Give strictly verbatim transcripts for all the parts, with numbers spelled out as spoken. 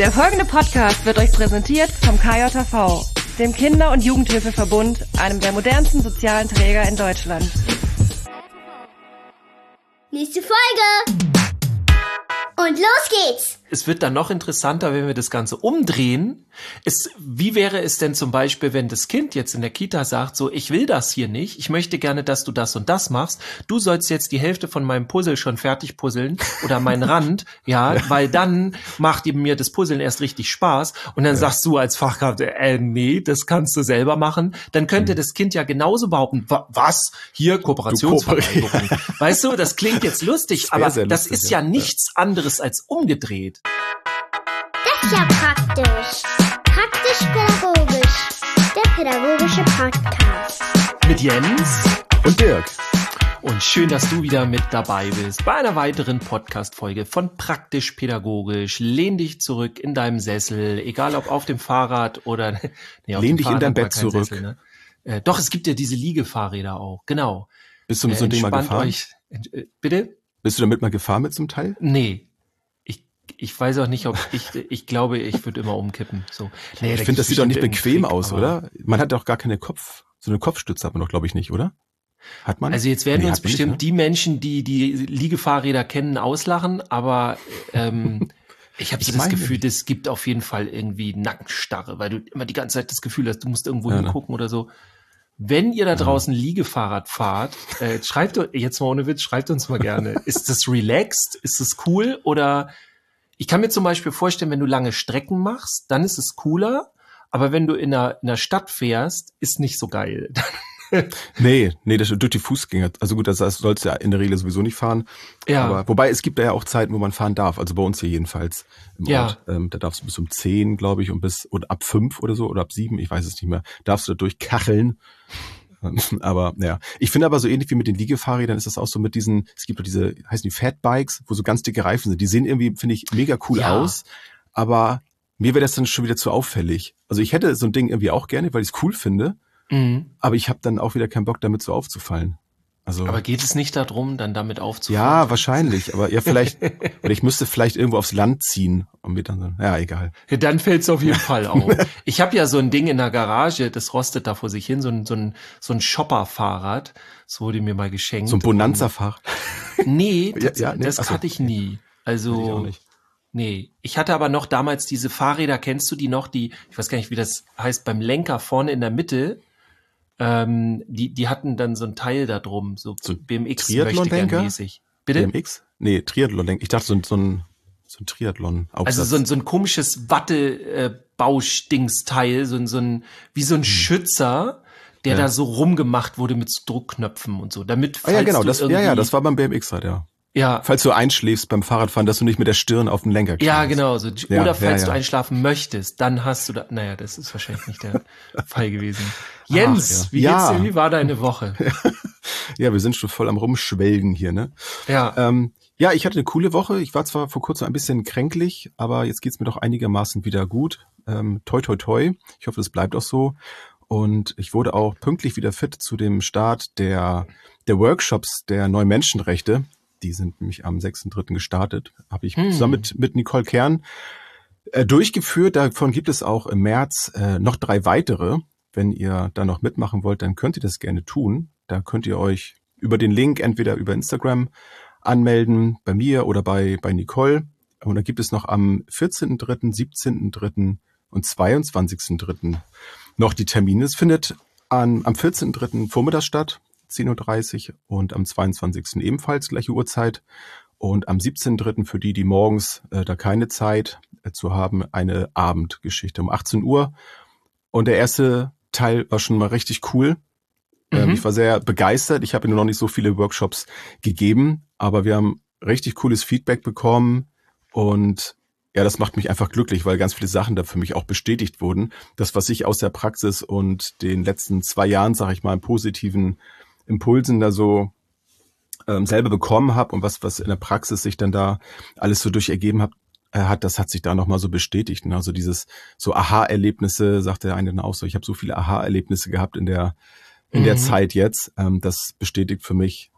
Der folgende Podcast wird euch präsentiert vom K J V, dem Kinder- und Jugendhilfeverbund, einem der modernsten sozialen Träger in Deutschland. Nächste Folge! Und los geht's! Es wird dann noch interessanter, wenn wir das Ganze umdrehen. Es, wie wäre es denn zum Beispiel, wenn das Kind jetzt in der Kita sagt, so, ich will das hier nicht, ich möchte gerne, dass du das und das machst, du sollst jetzt die Hälfte von meinem Puzzle schon fertig puzzeln oder meinen Rand, ja, ja, weil dann macht mir das Puzzeln erst richtig Spaß und dann ja. sagst du als Fachkraft, äh, nee, das kannst du selber machen, dann könnte mhm. das Kind ja genauso behaupten, was, hier, Kooperationsvereinbarung. Weißt du, das klingt jetzt lustig, das aber lustig, das ist ja, ja nichts ja. anderes als umgedreht. Das ist ja praktisch. Praktisch-pädagogisch. Der pädagogische Podcast. Mit Jens und Dirk. Und schön, dass du wieder mit dabei bist bei einer weiteren Podcast-Folge von Praktisch-pädagogisch. Lehn dich zurück in deinem Sessel, egal ob auf dem Fahrrad oder... Nee, Lehn dich Fahrrad in dein Bett zurück. Sessel, ne? äh, doch, es gibt ja diese Liegefahrräder auch, genau. Bist du mit äh, so einem Ding mal gefahren? Euch, äh, bitte? Bist du damit mal gefahren mit so einem Teil? Nee. Ich weiß auch nicht, ob ich, ich glaube, ich würde immer umkippen. So. Nee, ich finde, das sieht doch nicht bequem Trick, aus, oder? Man hat doch gar keine Kopf, so eine Kopfstütze hat man doch, glaube ich, nicht, oder? Hat man? Also jetzt werden nee, uns bestimmt nicht, ne? die Menschen, die die Liegefahrräder kennen, auslachen, aber ähm, ich habe so das Gefühl, nicht. Das gibt auf jeden Fall irgendwie Nackenstarre, weil du immer die ganze Zeit das Gefühl hast, du musst irgendwo ja, hingucken ne? oder so. Wenn ihr da draußen Liegefahrrad fahrt, äh, schreibt jetzt mal ohne Witz, schreibt uns mal gerne. Ist das relaxed? Ist das cool? Oder ich kann mir zum Beispiel vorstellen, wenn du lange Strecken machst, dann ist es cooler. Aber wenn du in einer, in einer Stadt fährst, ist nicht so geil. nee, nee, das durch die Fußgänger. Also gut, das sollst du ja in der Regel sowieso nicht fahren. Ja. Aber, wobei es gibt da ja auch Zeiten, wo man fahren darf. Also bei uns hier jedenfalls im ja. Ort. Ähm, da darfst du bis um zehn, glaube ich, und bis und ab fünf oder so oder ab sieben, ich weiß es nicht mehr, darfst du da durchkacheln. Aber ja, ich finde aber so ähnlich wie mit den Liegefahrrädern ist das auch so mit diesen, es gibt doch diese, heißen die Fatbikes, wo so ganz dicke Reifen sind. Die sehen irgendwie, finde ich, mega cool ja. aus, aber mir wäre das dann schon wieder zu auffällig. Also ich hätte so ein Ding irgendwie auch gerne, weil ich es cool finde, mhm. aber ich habe dann auch wieder keinen Bock, damit so aufzufallen. Also, aber geht es nicht darum, dann damit aufzufallen? Ja, wahrscheinlich, aber ja vielleicht, oder ich müsste vielleicht irgendwo aufs Land ziehen und mir dann so, ja, egal. Ja, dann fällt's auf jeden Fall auf. Ich habe ja so ein Ding in der Garage, das rostet da vor sich hin, so ein so ein so ein Shopper-Fahrrad, das wurde mir mal geschenkt. So ein Bonanza-Fahrrad? Nee, das, ja, ja, nee, das achso. hatte ich nie. Also hatte ich auch nicht. Nee, ich hatte aber noch damals diese Fahrräder, kennst du die noch, die, ich weiß gar nicht, wie das heißt, beim Lenker vorne in der Mitte. Ähm, die, die hatten dann so ein Teil da drum, so, so B M X mäßig. Bitte? B M X? Nee, Triathlon-Lenker. Ich dachte so, so ein, so ein Triathlon-Aufsatz. Also so ein, so ein komisches Watte-Bauschdingsteil, so ein, so ein, wie so ein hm. Schützer, der ja. da so rumgemacht wurde mit so Druckknöpfen und so, damit, falls ah, ja, genau, du das, ja, ja, das war beim B M X halt, ja. Ja. Falls du einschläfst beim Fahrradfahren, dass du nicht mit der Stirn auf den Lenker kriegst. Ja, genau. So. Ja, oder falls ja, ja. du einschlafen möchtest, dann hast du da, naja, das ist wahrscheinlich nicht der Fall gewesen. Jens, Ach, ja. wie geht's ja. dir? Wie war deine Woche? Ja, wir sind schon voll am Rumschwelgen hier, ne? Ja. Ähm, ja, ich hatte eine coole Woche. Ich war zwar vor kurzem ein bisschen kränklich, aber jetzt geht's mir doch einigermaßen wieder gut. Ähm, toi, toi, toi. Ich hoffe, das bleibt auch so. Und ich wurde auch pünktlich wieder fit zu dem Start der, der Workshops der neuen Menschenrechte. Die sind nämlich am sechsten dritten gestartet. Habe ich hm. zusammen mit, mit Nicole Kern äh, durchgeführt. Davon gibt es auch im März äh, noch drei weitere. Wenn ihr da noch mitmachen wollt, dann könnt ihr das gerne tun. Da könnt ihr euch über den Link entweder über Instagram anmelden, bei mir oder bei, bei Nicole. Und da gibt es noch am vierzehnten dritten, siebzehnten dritten und zweiundzwanzigsten dritten noch die Termine. Es findet an, am vierzehnten dritten vormittags statt. zehn Uhr dreißig und am zweiundzwanzigsten ebenfalls gleiche Uhrzeit und am siebzehnten dritten für die, die morgens äh, da keine Zeit äh, zu haben, eine Abendgeschichte um achtzehn Uhr. Und der erste Teil war schon mal richtig cool. Mhm. Ähm, ich war sehr begeistert. Ich habe nur noch nicht so viele Workshops gegeben, aber wir haben richtig cooles Feedback bekommen und ja, das macht mich einfach glücklich, weil ganz viele Sachen da für mich auch bestätigt wurden. Das, was ich aus der Praxis und den letzten zwei Jahren, sage ich mal, im positiven Impulsen da so ähm, selber bekommen habe und was was in der Praxis sich dann da alles so durch ergeben hat, äh, hat, das hat sich da nochmal so bestätigt. Ne? Also dieses so Aha-Erlebnisse, sagt der eine dann auch so, ich habe so viele Aha-Erlebnisse gehabt in der in mhm. der Zeit jetzt. Ähm, das bestätigt für mich,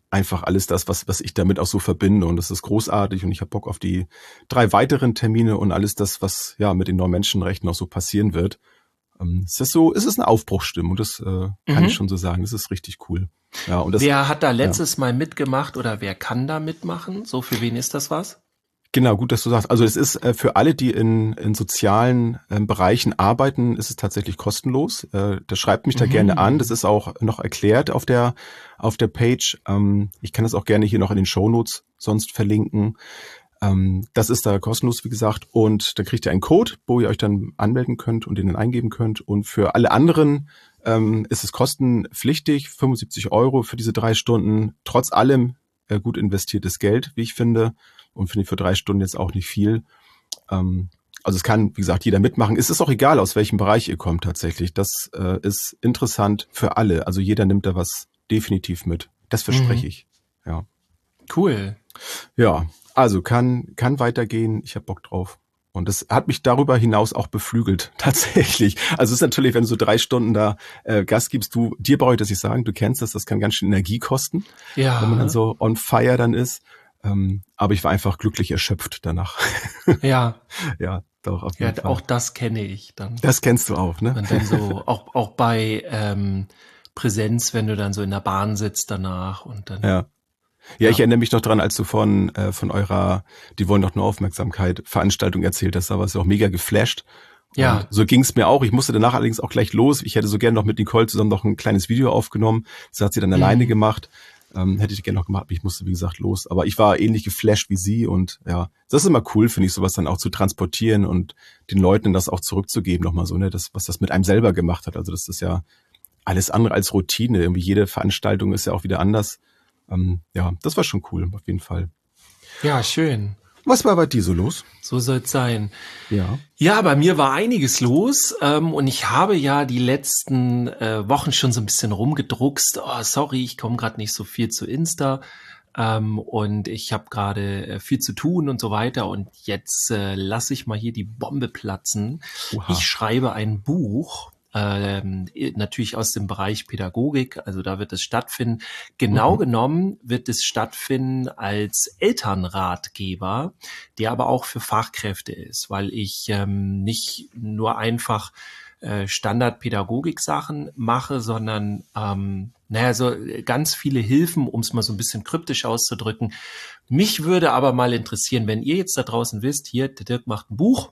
einfach alles das, was was ich damit auch so verbinde. Und das ist großartig und ich habe Bock auf die drei weiteren Termine und alles das, was ja mit den neuen Menschenrechten auch so passieren wird. Ähm, es ist so, es ist eine Aufbruchsstimmung, das äh, kann Mhm. ich schon so sagen. Das ist richtig cool. Ja, und das, Wer hat da letztes Mal mitgemacht oder wer kann da mitmachen? So, für wen ist das was? genau, gut, dass du sagst. Also es ist äh, für alle, die in, in sozialen ähm, Bereichen arbeiten, ist es tatsächlich kostenlos. Äh, das schreibt mich da Mhm. gerne an. Das ist auch noch erklärt auf der auf der Page. Ähm, ich kann das auch gerne hier noch in den Shownotes sonst verlinken. Ähm, das ist da kostenlos, wie gesagt. Und dann kriegt ihr einen Code, wo ihr euch dann anmelden könnt und den dann eingeben könnt. Und für alle anderen ähm, ist es kostenpflichtig, fünfundsiebzig Euro für diese drei Stunden. Trotz allem äh, gut investiertes Geld, wie ich finde. Und finde ich für drei Stunden jetzt auch nicht viel. Ähm, also es kann, wie gesagt, jeder mitmachen. Es ist auch egal, aus welchem Bereich ihr kommt tatsächlich. Das äh, ist interessant für alle. Also jeder nimmt da was definitiv mit. Das verspreche Mhm. ich. Ja. Cool. Ja, also kann kann weitergehen. Ich habe Bock drauf. Und das hat mich darüber hinaus auch beflügelt, tatsächlich. Also es ist natürlich, wenn du so drei Stunden da äh, Gas gibst, du, dir brauche ich das nicht sagen, du kennst das, das kann ganz schön Energie kosten, Ja. wenn man dann so on fire dann ist. Ähm, aber ich war einfach glücklich erschöpft danach. Ja, Ja, doch, auf ja, jeden Fall. auch das kenne ich dann. Das kennst du auch, ne? Und dann so, auch, auch bei ähm, Präsenz, wenn du dann so in der Bahn sitzt danach und dann. Ja. Ja, Ja. ich erinnere mich noch dran, als du von äh, von eurer, die wollen doch nur Aufmerksamkeit, Veranstaltung erzählt hast, da warst du auch mega geflasht. Ja. Und so ging es mir auch. Ich musste danach allerdings auch gleich los. Ich hätte so gerne noch mit Nicole zusammen noch ein kleines Video aufgenommen. Das hat sie dann Mhm. alleine gemacht. Ähm, hätte ich gerne noch gemacht, aber ich musste, wie gesagt, los. Aber ich war ähnlich geflasht wie sie und ja, das ist immer cool, finde ich, sowas dann auch zu transportieren und den Leuten das auch zurückzugeben nochmal so, ne, das, was das mit einem selber gemacht hat. Also das ist ja alles andere als Routine. Irgendwie jede Veranstaltung ist ja auch wieder anders. Ähm, ja, das war schon cool, auf jeden Fall. Ja, schön. Was war bei dir so los? So soll's sein. Ja. Ja, bei mir war einiges los ähm, und ich habe ja die letzten äh, Wochen schon so ein bisschen rumgedruckst. Oh, sorry, ich komme gerade nicht so viel zu Insta ähm, und ich habe gerade äh, viel zu tun und so weiter. Und jetzt äh, lasse ich mal hier die Bombe platzen. Oha. Ich schreibe ein Buch. Ähm, natürlich aus dem Bereich Pädagogik, also da wird es stattfinden. Genau Mhm. genommen wird es stattfinden als Elternratgeber, der aber auch für Fachkräfte ist, weil ich ähm, nicht nur einfach äh, Standardpädagogik-Sachen mache, sondern ähm, naja, so ganz viele Hilfen, um es mal so ein bisschen kryptisch auszudrücken. Mich würde aber mal interessieren, wenn ihr jetzt da draußen wisst, hier, der Dirk macht ein Buch,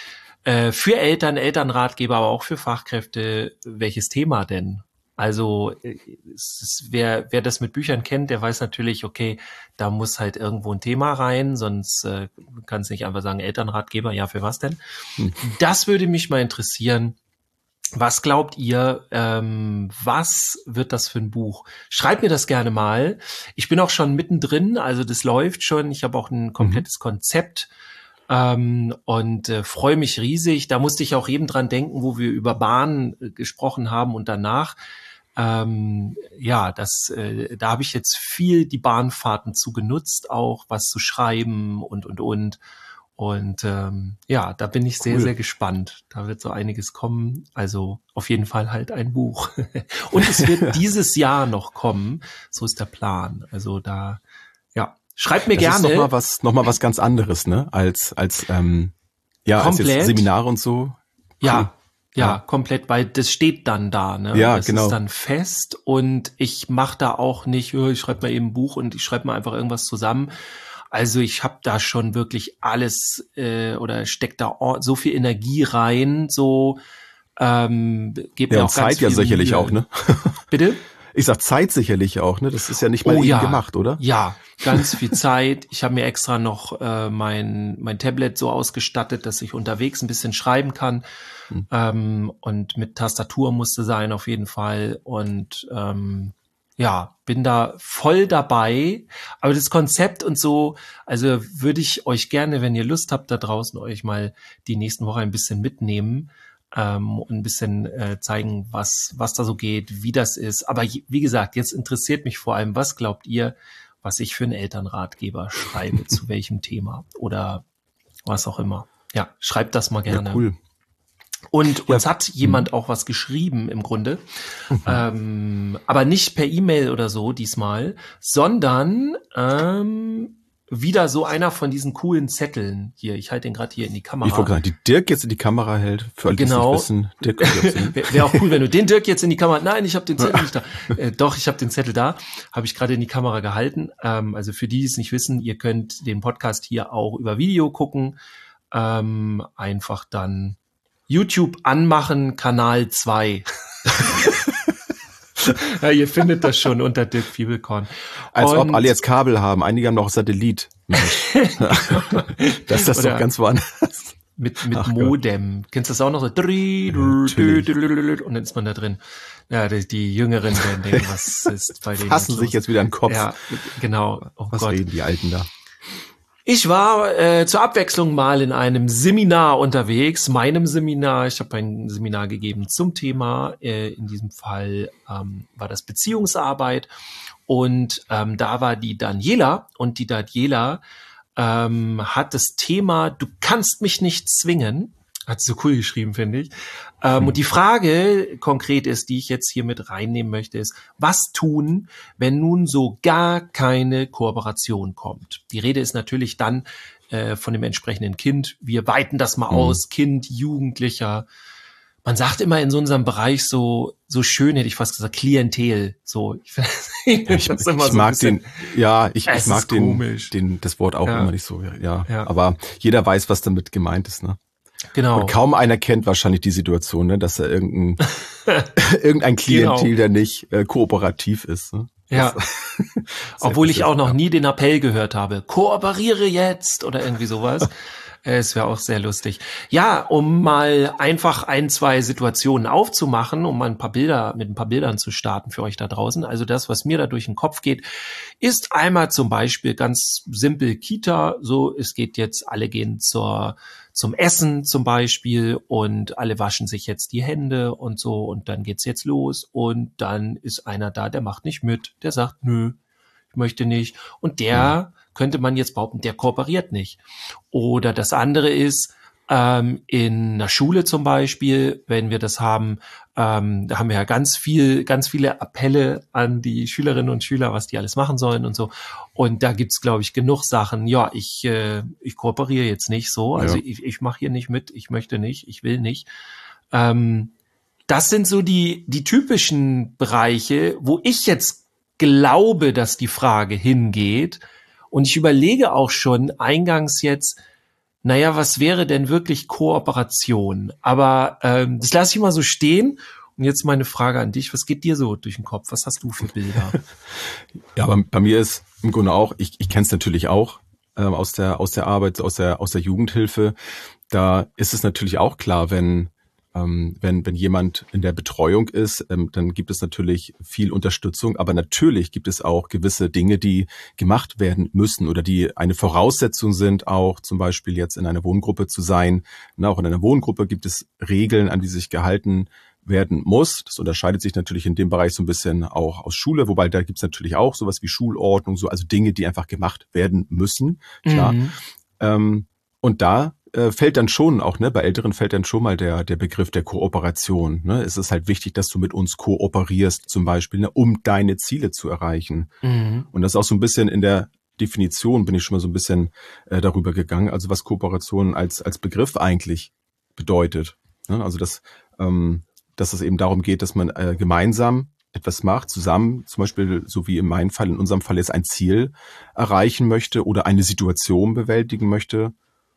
Äh, für Eltern, Elternratgeber, aber auch für Fachkräfte, welches Thema denn? Also äh, es ist, wer, wer das mit Büchern kennt, der weiß natürlich, okay, da muss halt irgendwo ein Thema rein, sonst äh, kann es nicht einfach sagen, Elternratgeber, ja, für was denn? Hm. Das würde mich mal interessieren. Was glaubt ihr, ähm, was wird das für ein Buch? Schreibt mir das gerne mal. Ich bin auch schon mittendrin, also das läuft schon. Ich habe auch ein komplettes Konzept. Ähm, und äh, freue mich riesig. Da musste ich auch eben dran denken, wo wir über Bahn äh, gesprochen haben und danach. Ähm, ja, das, äh, da habe ich jetzt viel die Bahnfahrten zu genutzt, auch was zu schreiben und und und. Und ähm, ja, da bin ich sehr, Cool. sehr gespannt. Da wird so einiges kommen. Also auf jeden Fall halt ein Buch. Und es wird dieses Jahr noch kommen. So ist der Plan. Also da, ja. Schreibt mir Das gerne. ist noch mal was, noch mal was ganz anderes, ne? Als als ähm, ja, als Komplett. jetzt Seminare und so. Ja, Cool. ja, Ja. komplett, weil das steht dann da, ne? Ja, das genau. ist dann fest und ich mache da auch nicht, oh, ich schreibe mal eben ein Buch und ich schreibe mal einfach irgendwas zusammen. Also ich habe da schon wirklich alles äh, oder steckt da or- so viel Energie rein, so ähm, gibt Ja, mir und auch ganz Zeit ja viel sicherlich Mühe. auch, ne? Bitte? Ich sag Zeit sicherlich auch, ne? Das ist ja nicht mal Oh eben ja. gemacht, oder? Ja, ganz viel Zeit. Ich habe mir extra noch äh, mein mein Tablet so ausgestattet, dass ich unterwegs ein bisschen schreiben kann. Hm. Ähm, und mit Tastatur musste sein auf jeden Fall. Und ähm, ja, bin da voll dabei. Aber das Konzept und so, also würde ich euch gerne, wenn ihr Lust habt, da draußen euch mal die nächsten Wochen ein bisschen mitnehmen. Ähm, und ein bisschen äh, zeigen, was was da so geht, wie das ist. Aber je, wie gesagt, jetzt interessiert mich vor allem, was glaubt ihr, was ich für einen Elternratgeber schreibe, zu welchem Thema oder was auch immer. Ja, schreibt das mal gerne. Ja, cool. Und Ja. uns hat jemand auch was geschrieben im Grunde, ähm, aber nicht per E-Mail oder so diesmal, sondern ähm, wieder so einer von diesen coolen Zetteln hier. Ich halte den gerade hier in die Kamera. Ich wollte sagen, die Dirk jetzt in die Kamera hält, für alle, die es Genau. nicht wissen. Dirk, Wäre wär auch cool, wenn du den Dirk jetzt in die Kamera... Nein, ich habe den Zettel nicht da. Äh, doch, ich habe den Zettel da. Habe ich gerade in die Kamera gehalten. Ähm, also für die, die es nicht wissen, ihr könnt den Podcast hier auch über Video gucken. Ähm, einfach dann YouTube anmachen, Kanal zwei. Ja, ihr findet das schon unter Dirk Fiebelkorn. Als Und- ob alle jetzt Kabel haben. Einige haben noch Satellit. Mensch. Das ist das Oder- doch ganz woanders. Mit, mit Ach Gott. Modem. Kennst du das auch noch so? natürlich. Und dann ist man da drin. Ja, die, die Jüngeren werden denken, was ist bei denen Fassen los? sich jetzt wieder an den Kopf. Ja, genau. Oh Was Gott. reden die Alten da? Ich war äh, zur Abwechslung mal in einem Seminar unterwegs, meinem Seminar. Ich habe ein Seminar gegeben zum Thema. Äh, in diesem Fall ähm, war das Beziehungsarbeit. Und ähm, da war die Daniela. Und die Daniela ähm, hat das Thema, du kannst mich nicht zwingen. Hat sie so cool geschrieben, finde ich. Ähm, Hm. Und die Frage konkret ist, die ich jetzt hier mit reinnehmen möchte, ist, was tun, wenn nun so gar keine Kooperation kommt? Die Rede ist natürlich dann äh, von dem entsprechenden Kind. Wir weiten das mal Mhm. aus. Kind, Jugendlicher. Man sagt immer in so unserem Bereich so, so schön, hätte ich fast gesagt, Klientel. So, ich, ich, Ich, das ich immer so ein mag bisschen- den, ja, ich, Es ich mag ist den, komisch. den, das Wort auch Ja. immer nicht so, ja. Ja. Aber jeder weiß, was damit gemeint ist, ne? Genau. Und kaum einer kennt wahrscheinlich die Situation, ne, dass er irgendein, irgendein Klientel, Genau. der nicht äh, kooperativ ist. Ne? Ja. Das- Obwohl ich Sehr auch noch ja. nie den Appell gehört habe, kooperiere jetzt oder irgendwie sowas. Äh, Es wäre auch sehr lustig. Ja, um mal einfach ein, zwei Situationen aufzumachen, um mal ein paar Bilder, mit ein paar Bildern zu starten für euch da draußen. Also das, was mir da durch den Kopf geht, ist einmal zum Beispiel ganz simpel Kita. So, es geht jetzt, alle gehen zur, zum Essen zum Beispiel und alle waschen sich jetzt die Hände und so und dann geht's jetzt los und dann ist einer da, der macht nicht mit, der sagt, nö, ich möchte nicht. Und der könnte man jetzt behaupten, der kooperiert nicht. Oder das andere ist, ähm, in einer Schule zum Beispiel, wenn wir das haben, ähm, da haben wir ja ganz viel, ganz viele Appelle an die Schülerinnen und Schüler, was die alles machen sollen und so. Und da gibt's, glaube ich, genug Sachen. Ja, ich, äh, ich kooperiere jetzt nicht so. Also Ja. ich, ich mache hier nicht mit, ich möchte nicht, ich will nicht. Ähm, das sind so die, die typischen Bereiche, wo ich jetzt glaube, dass die Frage hingeht. Und ich überlege auch schon eingangs jetzt, naja, was wäre denn wirklich Kooperation? Aber ähm, das lasse ich mal so stehen. Und jetzt meine Frage an dich, was geht dir so durch den Kopf? Was hast du für Bilder? Ja, aber bei mir ist im Grunde auch, ich, ich kenne es natürlich auch ähm, aus der aus der Arbeit, aus der aus der Jugendhilfe. Da ist es natürlich auch klar, wenn ähm, wenn wenn jemand in der Betreuung ist, ähm, dann gibt es natürlich viel Unterstützung, aber natürlich gibt es auch gewisse Dinge, die gemacht werden müssen oder die eine Voraussetzung sind, auch zum Beispiel jetzt in einer Wohngruppe zu sein. Na, auch in einer Wohngruppe gibt es Regeln, an die sich gehalten werden muss. Das unterscheidet sich natürlich in dem Bereich so ein bisschen auch aus Schule, wobei da gibt's natürlich auch sowas wie Schulordnung, so also Dinge, die einfach gemacht werden müssen, klar. Mhm. Ähm, und da äh, fällt dann schon auch, ne, bei Älteren fällt dann schon mal der der Begriff der Kooperation. Ne? Es ist halt wichtig, dass du mit uns kooperierst, zum Beispiel, ne, um deine Ziele zu erreichen. Mhm. Und das ist auch so ein bisschen in der Definition bin ich schon mal so ein bisschen äh, darüber gegangen, also was Kooperation als als Begriff eigentlich bedeutet. Ne? Also das ähm, dass es eben darum geht, dass man äh, gemeinsam etwas macht, zusammen, zum Beispiel, so wie in meinem Fall, in unserem Fall jetzt ein Ziel erreichen möchte oder eine Situation bewältigen möchte.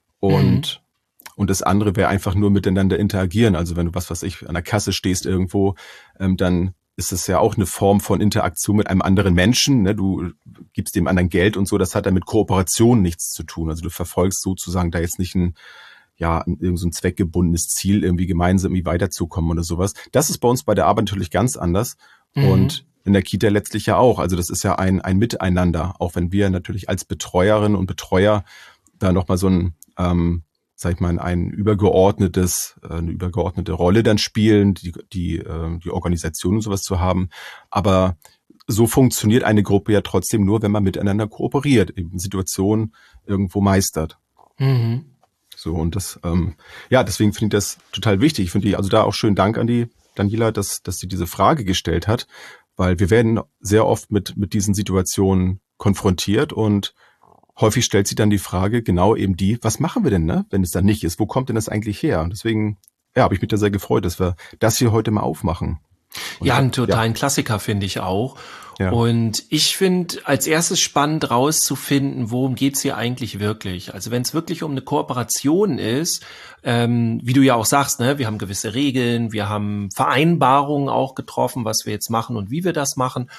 Und, mhm. und das andere wäre einfach nur miteinander interagieren. Also wenn du, was weiß ich, an der Kasse stehst irgendwo, ähm, dann ist es ja auch eine Form von Interaktion mit einem anderen Menschen. Ne? Du gibst dem anderen Geld und so, das hat dann mit Kooperation nichts zu tun. Also du verfolgst sozusagen da jetzt nicht ein ja, irgend so ein zweckgebundenes Ziel, irgendwie gemeinsam irgendwie weiterzukommen oder sowas. Das ist bei uns bei der Arbeit natürlich ganz anders. Mhm. Und in der Kita letztlich ja auch. Also das ist ja ein, ein Miteinander. Auch wenn wir natürlich als Betreuerinnen und Betreuer da nochmal so ein, ähm, sag ich mal, ein übergeordnetes, eine übergeordnete Rolle dann spielen, die, die, die Organisation und sowas zu haben. Aber so funktioniert eine Gruppe ja trotzdem nur, wenn man miteinander kooperiert, eben Situationen irgendwo meistert. Mhm. So, und das, ähm, ja, deswegen finde ich das total wichtig. Ich finde die, also da auch schönen Dank an die Daniela, dass, dass sie diese Frage gestellt hat, weil wir werden sehr oft mit, mit diesen Situationen konfrontiert und häufig stellt sie dann die Frage, genau eben die, was machen wir denn, ne, wenn es dann nicht ist? Wo kommt denn das eigentlich her? Und deswegen, ja, habe ich mich da sehr gefreut, dass wir das hier heute mal aufmachen. Und ja, einen totalen ja. Klassiker finde ich auch. Ja. Und ich finde als erstes spannend rauszufinden, worum geht's hier eigentlich wirklich. Also wenn es wirklich um eine Kooperation ist, ähm, wie du ja auch sagst, ne, wir haben gewisse Regeln, wir haben Vereinbarungen auch getroffen, was wir jetzt machen und wie wir das machen.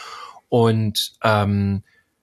Und ähm,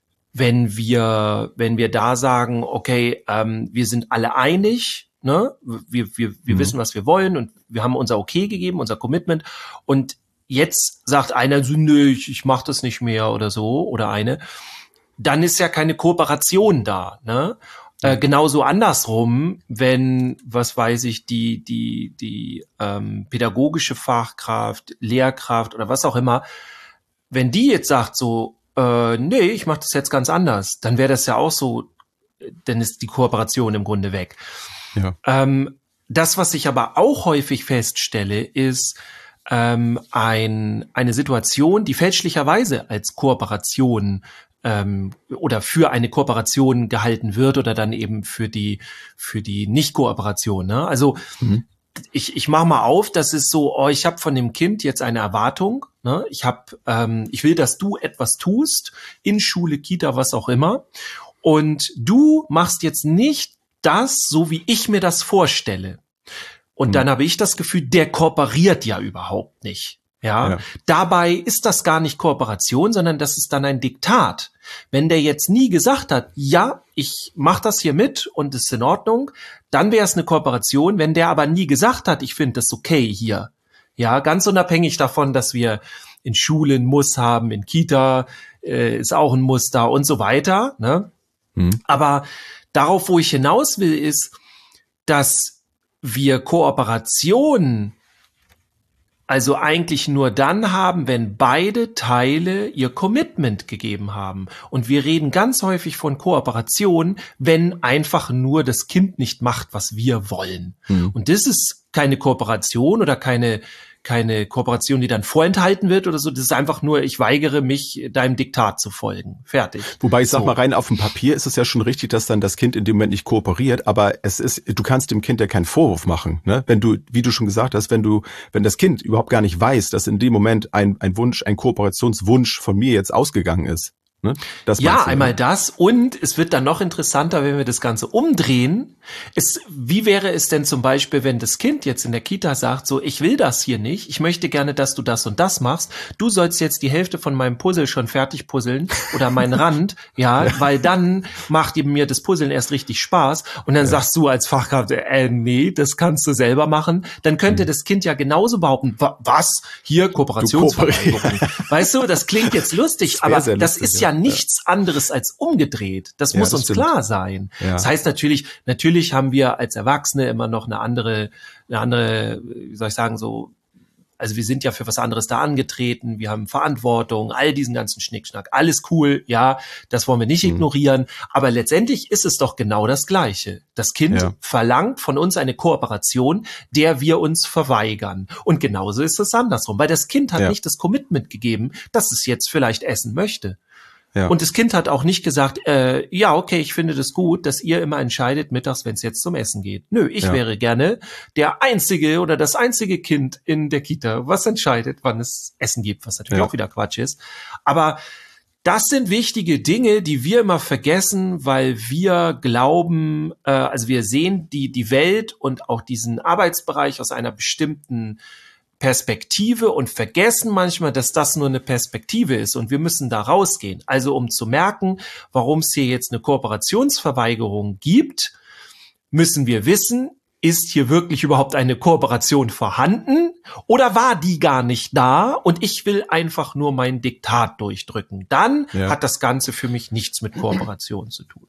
wenn wir wenn wir da sagen, okay, ähm, wir sind alle einig, ne, wir wir wir mhm. wissen, was wir wollen und wir haben unser Okay gegeben, unser Commitment und jetzt sagt einer so, nö, ich, ich mach das nicht mehr oder so, oder eine, dann ist ja keine Kooperation da, ne? Äh, genauso andersrum, wenn, was weiß ich, die, die, die ähm, pädagogische Fachkraft, Lehrkraft oder was auch immer, wenn die jetzt sagt so, äh, nee, ich mach das jetzt ganz anders, dann wäre das ja auch so, dann ist die Kooperation im Grunde weg. Ja. Ähm, das, was ich aber auch häufig feststelle, ist, Ähm, ein, eine Situation, die fälschlicherweise als Kooperation ähm, oder für eine Kooperation gehalten wird oder dann eben für die für die Nicht-Kooperation. Ne? Also mhm. ich ich mache mal auf, das ist so, oh, ich habe von dem Kind jetzt eine Erwartung. Ne? Ich habe, ähm, ich will, dass du etwas tust in Schule, Kita, was auch immer. Und du machst jetzt nicht das, so wie ich mir das vorstelle. Und dann habe ich das Gefühl, der kooperiert ja überhaupt nicht. Ja? ja. Dabei ist das gar nicht Kooperation, sondern das ist dann ein Diktat. Wenn der jetzt nie gesagt hat, ja, ich mach das hier mit und ist in Ordnung, dann wäre es eine Kooperation. Wenn der aber nie gesagt hat, ich finde das okay hier. Ja, ganz unabhängig davon, dass wir in Schule ein Muss haben, in Kita äh, ist auch ein Muss da und so weiter. Ne? Mhm. Aber darauf, wo ich hinaus will, ist, dass wir Kooperation also eigentlich nur dann haben, wenn beide Teile ihr Commitment gegeben haben. Und wir reden ganz häufig von Kooperation, wenn einfach nur das Kind nicht macht, was wir wollen. Mhm. Und das ist keine Kooperation oder keine keine Kooperation, die dann vorenthalten wird oder so. Das ist einfach nur, ich weigere mich, deinem Diktat zu folgen. Fertig. Wobei ich sag so. mal, rein auf dem Papier ist es ja schon richtig, dass dann das Kind in dem Moment nicht kooperiert, aber es ist, du kannst dem Kind ja keinen Vorwurf machen, ne? Wenn du, wie du schon gesagt hast, wenn du, wenn das Kind überhaupt gar nicht weiß, dass in dem Moment ein, ein Wunsch, ein Kooperationswunsch von mir jetzt ausgegangen ist. Ne? Das ja, du, einmal ne? das und es wird dann noch interessanter, wenn wir das Ganze umdrehen. Es, wie wäre es denn zum Beispiel, wenn das Kind jetzt in der Kita sagt, so, ich will das hier nicht, ich möchte gerne, dass du das und das machst, du sollst jetzt die Hälfte von meinem Puzzle schon fertig puzzeln oder meinen Rand, ja, ja, weil dann macht mir das Puzzeln erst richtig Spaß und dann ja. sagst du als Fachkraft, äh, nee, das kannst du selber machen, dann könnte mhm. das Kind ja genauso behaupten, was, hier Kooperationsvereinbarung. Weißt du, das klingt jetzt lustig, das aber das lustig, ist ja nichts ja. anderes als umgedreht. Das ja, muss das uns stimmt. klar sein. Ja. Das heißt natürlich, natürlich haben wir als Erwachsene immer noch eine andere, eine andere, wie soll ich sagen, so, also wir sind ja für was anderes da angetreten, wir haben Verantwortung, all diesen ganzen Schnickschnack, alles cool, ja, das wollen wir nicht mhm. ignorieren, aber letztendlich ist es doch genau das Gleiche. Das Kind ja. verlangt von uns eine Kooperation, der wir uns verweigern. Und genauso ist es andersrum, weil das Kind hat ja. nicht das Commitment gegeben, dass es jetzt vielleicht essen möchte. Ja. Und das Kind hat auch nicht gesagt, äh, ja, okay, ich finde das gut, dass ihr immer entscheidet mittags, wenn es jetzt zum Essen geht. Nö, ich ja. wäre gerne der einzige oder das einzige Kind in der Kita, was entscheidet, wann es Essen gibt, was natürlich ja. auch wieder Quatsch ist. Aber das sind wichtige Dinge, die wir immer vergessen, weil wir glauben, äh, also wir sehen die die Welt und auch diesen Arbeitsbereich aus einer bestimmten Perspektive und vergessen manchmal, dass das nur eine Perspektive ist und wir müssen da rausgehen. Also um zu merken, warum es hier jetzt eine Kooperationsverweigerung gibt, müssen wir wissen, ist hier wirklich überhaupt eine Kooperation vorhanden oder war die gar nicht da und ich will einfach nur mein Diktat durchdrücken. Dann ja. hat das Ganze für mich nichts mit Kooperation zu tun.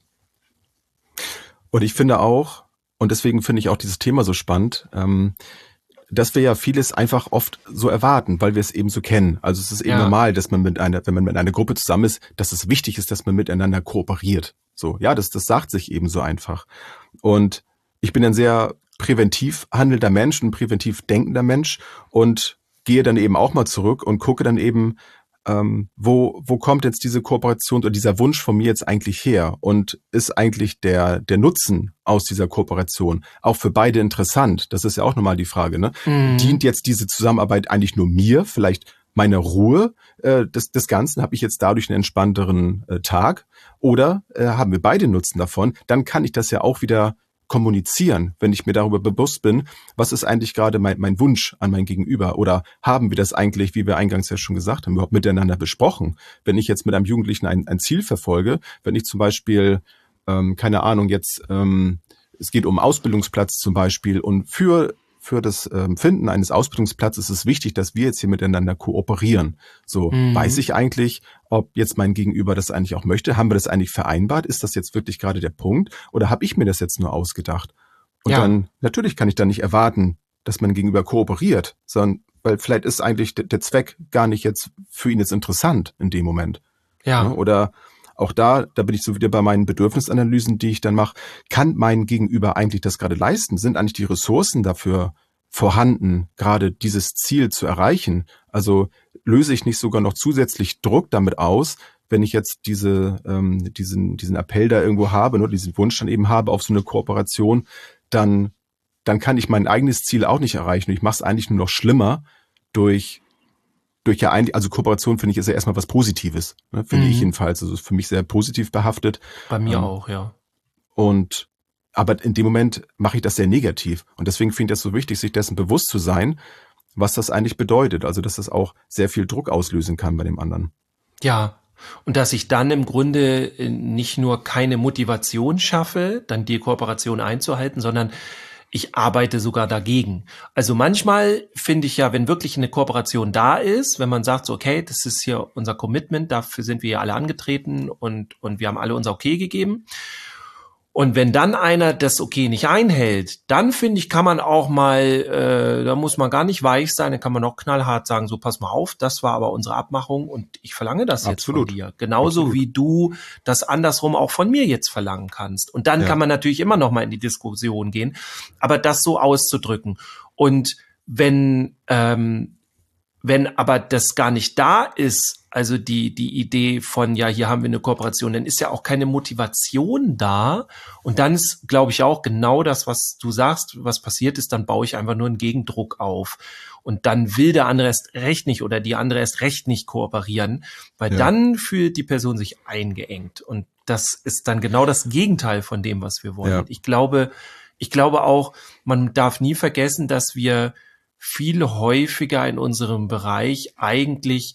Und ich finde auch, und deswegen finde ich auch dieses Thema so spannend, ähm, dass wir ja vieles einfach oft so erwarten, weil wir es eben so kennen. Also es ist eben ja. normal, dass man mit einer, wenn man mit einer Gruppe zusammen ist, dass es wichtig ist, dass man miteinander kooperiert. So, ja, das, das sagt sich eben so einfach. Und ich bin ein sehr präventiv handelnder Mensch, ein präventiv denkender Mensch und gehe dann eben auch mal zurück und gucke dann eben, ähm, wo wo kommt jetzt diese Kooperation oder dieser Wunsch von mir jetzt eigentlich her und ist eigentlich der der Nutzen aus dieser Kooperation auch für beide interessant? Das ist ja auch nochmal die Frage, ne? Mhm. Dient jetzt diese Zusammenarbeit eigentlich nur mir, vielleicht meiner Ruhe äh, des, des Ganzen? Habe ich jetzt dadurch einen entspannteren äh, Tag? Oder äh, haben wir beide Nutzen davon? Dann kann ich das ja auch wieder kommunizieren, wenn ich mir darüber bewusst bin, was ist eigentlich gerade mein, mein Wunsch an mein Gegenüber, oder haben wir das eigentlich, wie wir eingangs ja schon gesagt haben, überhaupt miteinander besprochen? Wenn ich jetzt mit einem Jugendlichen ein, ein Ziel verfolge, wenn ich zum Beispiel, ähm, keine Ahnung, jetzt ähm, es geht um Ausbildungsplatz zum Beispiel, und für für das ähm, Finden eines Ausbildungsplatzes ist es wichtig, dass wir jetzt hier miteinander kooperieren. So, mhm. Weiß ich eigentlich, ob jetzt mein Gegenüber das eigentlich auch möchte? Haben wir das eigentlich vereinbart? Ist das jetzt wirklich gerade der Punkt? Oder habe ich mir das jetzt nur ausgedacht? Und ja. dann, natürlich kann ich dann nicht erwarten, dass mein Gegenüber kooperiert, sondern, weil vielleicht ist eigentlich der, der Zweck gar nicht jetzt für ihn jetzt interessant in dem Moment. Ja. Ja, oder auch da, da bin ich so wieder bei meinen Bedürfnisanalysen, die ich dann mache. Kann mein Gegenüber eigentlich das gerade leisten? Sind eigentlich die Ressourcen dafür vorhanden, gerade dieses Ziel zu erreichen? Also löse ich nicht sogar noch zusätzlich Druck damit aus, wenn ich jetzt diese, ähm, diesen, diesen Appell da irgendwo habe, nur diesen Wunsch dann eben habe auf so eine Kooperation, dann, dann kann ich mein eigenes Ziel auch nicht erreichen. Und ich mache es eigentlich nur noch schlimmer durch Durch ja ein, also Kooperation finde ich ist ja erstmal was Positives, ne, finde mhm. ich jedenfalls. Also ist für mich sehr positiv behaftet. Bei mir ähm, auch, ja. Und aber in dem Moment mache ich das sehr negativ. Und deswegen finde ich das so wichtig, sich dessen bewusst zu sein, was das eigentlich bedeutet. Also dass das auch sehr viel Druck auslösen kann bei dem anderen. Ja. Und dass ich dann im Grunde nicht nur keine Motivation schaffe, dann die Kooperation einzuhalten, sondern ich arbeite sogar dagegen. Also manchmal finde ich ja, wenn wirklich eine Kooperation da ist, wenn man sagt so, okay, das ist hier unser Commitment, dafür sind wir ja alle angetreten und und wir haben alle unser Okay gegeben. Und wenn dann einer das Okay nicht einhält, dann finde ich, kann man auch mal, äh, da muss man gar nicht weich sein, dann kann man auch knallhart sagen, so pass mal auf, das war aber unsere Abmachung und ich verlange das Absolut. jetzt von dir. Genauso Absolut. Wie du das andersrum auch von mir jetzt verlangen kannst. Und dann ja. kann man natürlich immer noch mal in die Diskussion gehen, aber das so auszudrücken. Und wenn ähm, wenn aber das gar nicht da ist, also die die Idee von, ja, hier haben wir eine Kooperation, dann ist ja auch keine Motivation da. Und dann ist, glaube ich, auch genau das, was du sagst, was passiert ist, dann baue ich einfach nur einen Gegendruck auf. Und dann will der andere erst recht nicht oder die andere erst recht nicht kooperieren, weil ja. dann fühlt die Person sich eingeengt. Und das ist dann genau das Gegenteil von dem, was wir wollen. Ja. Ich glaube, ich glaube auch, man darf nie vergessen, dass wir viel häufiger in unserem Bereich eigentlich